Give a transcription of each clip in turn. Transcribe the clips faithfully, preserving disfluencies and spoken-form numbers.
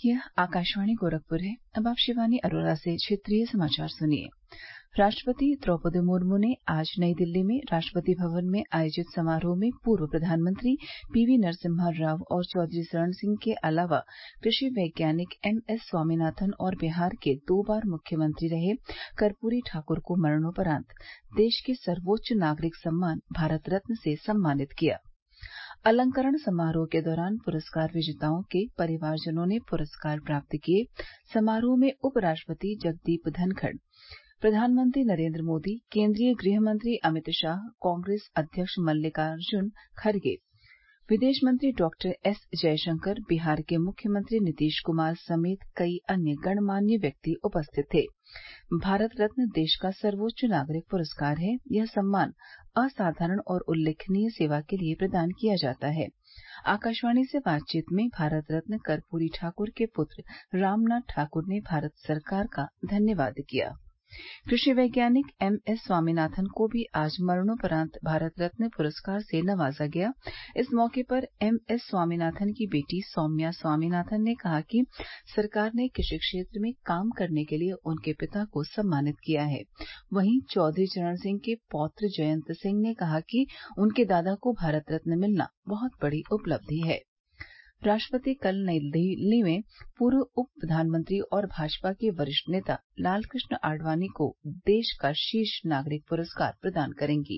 यह आकाशवाणी गोरखपुर है। अब आप शिवानी अरोरा से क्षेत्रीय समाचार सुनिए। राष्ट्रपति द्रौपदी मुर्मू ने आज नई दिल्ली में राष्ट्रपति भवन में आयोजित समारोह में पूर्व प्रधानमंत्री पीवी नरसिम्हा राव और चौधरी चरण सिंह के अलावा कृषि वैज्ञानिक एम एस स्वामीनाथन और बिहार के दो बार मुख्यमंत्री रहे कर्पूरी ठाकुर को मरणोपरांत देश के सर्वोच्च नागरिक सम्मान भारत रत्न से सम्मानित किया। अलंकरण समारोह के दौरान पुरस्कार विजेताओं के परिवारजनों ने पुरस्कार प्राप्त किए। समारोह में उपराष्ट्रपति जगदीप धनखड़, प्रधानमंत्री नरेन्द्र मोदी, केन्द्रीय गृह मंत्री अमित शाह, कांग्रेस अध्यक्ष मल्लिकार्जुन खड़गे, विदेश मंत्री डॉक्टर एस जयशंकर, बिहार के मुख्यमंत्री नीतीश कुमार समेत कई अन्य गणमान्य व्यक्ति उपस्थित थे। भारत रत्न देश का सर्वोच्च नागरिक पुरस्कार है। यह सम्मान असाधारण और उल्लेखनीय सेवा के लिए प्रदान किया जाता है। आकाशवाणी से बातचीत में भारत रत्न कर्पूरी ठाकुर के पुत्र रामनाथ ठाकुर ने भारत सरकार का धन्यवाद किया। कृषि वैज्ञानिक एम एस स्वामीनाथन को भी आज मरणोपरांत भारत रत्न पुरस्कार से नवाजा गया। इस मौके पर एम एस स्वामीनाथन की बेटी सौम्या स्वामीनाथन ने कहा कि सरकार ने कृषि क्षेत्र में काम करने के लिए उनके पिता को सम्मानित किया है। वहीं चौधरी चरण सिंह के पौत्र जयंत सिंह ने कहा कि उनके दादा को भारत रत्न मिलना बहुत बड़ी उपलब्धि है। राष्ट्रपति कल नई दिल्ली में पूर्व उप प्रधानमंत्री और भाजपा के वरिष्ठ नेता लालकृष्ण आडवाणी को देश का शीर्ष नागरिक पुरस्कार प्रदान करेंगी।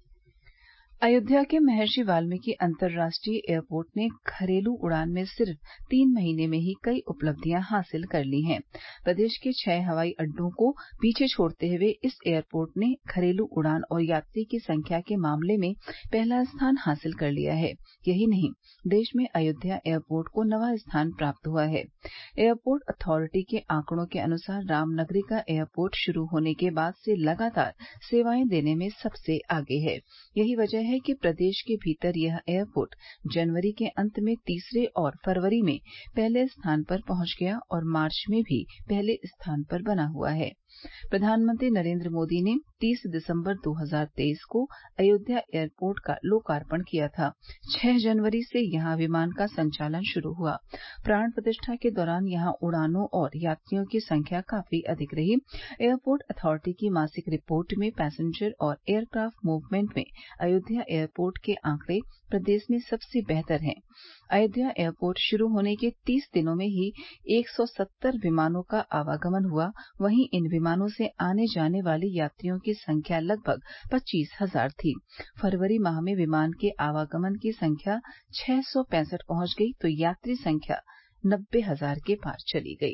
अयोध्या के महर्षि वाल्मीकि अंतर्राष्ट्रीय एयरपोर्ट ने घरेलू उड़ान में सिर्फ तीन महीने में ही कई उपलब्धियां हासिल कर ली हैं। प्रदेश के छह हवाई अड्डों को पीछे छोड़ते हुए इस एयरपोर्ट ने घरेलू उड़ान और यात्री की संख्या के मामले में पहला स्थान हासिल कर लिया है। यही नहीं, देश में अयोध्या एयरपोर्ट को नवा स्थान प्राप्त हुआ है। एयरपोर्ट अथॉरिटी के आंकड़ों के अनुसार रामनगरी का एयरपोर्ट शुरू होने के बाद से लगातार सेवाएं देने में सबसे आगे है। यही वजह है कि प्रदेश के भीतर यह एयरपोर्ट जनवरी के अंत में तीसरे और फरवरी में पहले स्थान पर पहुंच गया और मार्च में भी पहले स्थान पर बना हुआ है। प्रधानमंत्री नरेन्द्र मोदी ने तीस दिसंबर दो हजार तेईस को अयोध्या एयरपोर्ट का लोकार्पण किया था। छह जनवरी से यहां विमान का संचालन शुरू हुआ। प्राण प्रतिष्ठा के दौरान यहां उड़ानों और यात्रियों की संख्या काफी अधिक रही। एयरपोर्ट अथॉरिटी की मासिक रिपोर्ट में पैसेंजर और एयरक्राफ्ट मूवमेंट में अयोध्या एयरपोर्ट के आंकड़े प्रदेश में सबसे बेहतर हैं। अयोध्या एयरपोर्ट शुरू होने के तीस दिनों में ही एक सौ सत्तर विमानों का आवागमन हुआ। वहीं इन विमानों से आने जाने वाले यात्रियों की संख्या लगभग पच्चीस हजार थी। फरवरी माह में विमान के आवागमन की संख्या छह सौ पैंसठ पहुंच गई तो यात्री संख्या नब्बे हजार के पार चली गई।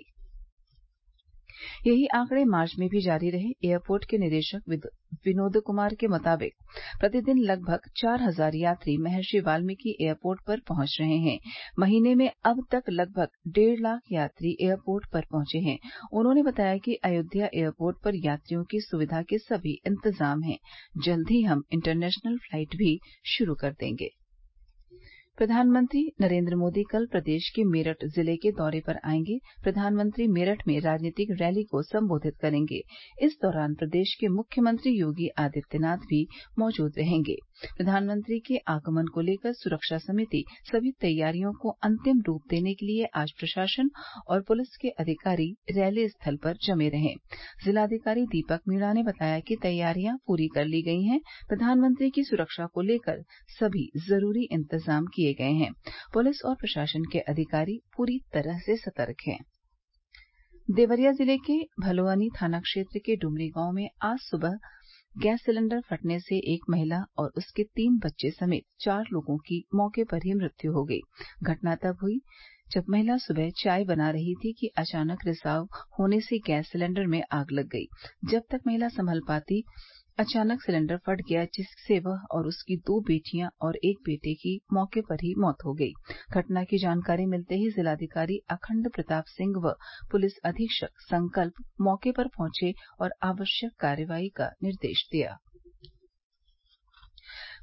यही आंकड़े मार्च में भी जारी रहे। एयरपोर्ट के निदेशक विनोद कुमार के मुताबिक प्रतिदिन लगभग चार हजार यात्री महर्षि वाल्मीकि एयरपोर्ट पर पहुंच रहे हैं। महीने में अब तक लगभग डेढ़ लाख यात्री एयरपोर्ट पर पहुंचे हैं। उन्होंने बताया कि अयोध्या एयरपोर्ट पर यात्रियों की सुविधा के सभी इंतजाम हैं। जल्द ही हम इंटरनेशनल फ्लाइट भी शुरू कर देंगे। प्रधानमंत्री नरेन्द्र मोदी कल प्रदेश के मेरठ जिले के दौरे पर आएंगे। प्रधानमंत्री मेरठ में राजनीतिक रैली को संबोधित करेंगे। इस दौरान प्रदेश के मुख्यमंत्री योगी आदित्यनाथ भी मौजूद रहेंगे। प्रधानमंत्री के आगमन को लेकर सुरक्षा समिति सभी तैयारियों को अंतिम रूप देने के लिए आज प्रशासन और पुलिस के अधिकारी रैली स्थल पर जमे रहे। जिलाधिकारी दीपक मीणा ने बताया कि तैयारियां पूरी कर ली गई हैं। प्रधानमंत्री की सुरक्षा को लेकर सभी जरूरी इंतजाम किए गए हैं। पुलिस और प्रशासन के अधिकारी पूरी तरह से सतर्क हैं। देवरिया जिले के भलुअनी थाना क्षेत्र के डुमरी गांव में आज सुबह गैस सिलेंडर फटने से एक महिला और उसके तीन बच्चे समेत चार लोगों की मौके पर ही मृत्यु हो गई। घटना तब हुई जब महिला सुबह चाय बना रही थी कि अचानक रिसाव होने से गैस सिलेंडर में आग लग गई। जब तक महिला संभल पाती अचानक सिलेंडर फट गया, जिससे वह और उसकी दो बेटियां और एक बेटे की मौके पर ही मौत हो गई। घटना की जानकारी मिलते ही जिलाधिकारी अखंड प्रताप सिंह व पुलिस अधीक्षक संकल्प मौके पर पहुंचे और आवश्यक कार्रवाई का निर्देश दिया।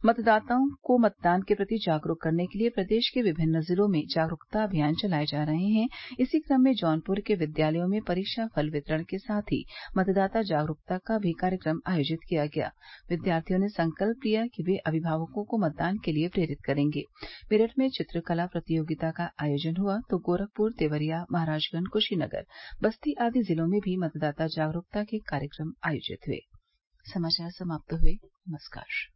मतदाताओं को मतदान के प्रति जागरूक करने के लिए प्रदेश के विभिन्न जिलों में जागरूकता अभियान चलाए जा रहे हैं। इसी क्रम में जौनपुर के विद्यालयों में परीक्षा फल वितरण के साथ ही मतदाता जागरूकता का भी कार्यक्रम आयोजित किया गया। विद्यार्थियों ने संकल्प लिया कि वे अभिभावकों को मतदान के लिए प्रेरित करेंगे। मेरठ में चित्रकला प्रतियोगिता का आयोजन हुआ तो गोरखपुर, देवरिया, महराजगंज, कुशीनगर, बस्ती आदि जिलों में भी मतदाता जागरूकता के कार्यक्रम आयोजित हुए। समाचार समाप्त हुए। नमस्कार।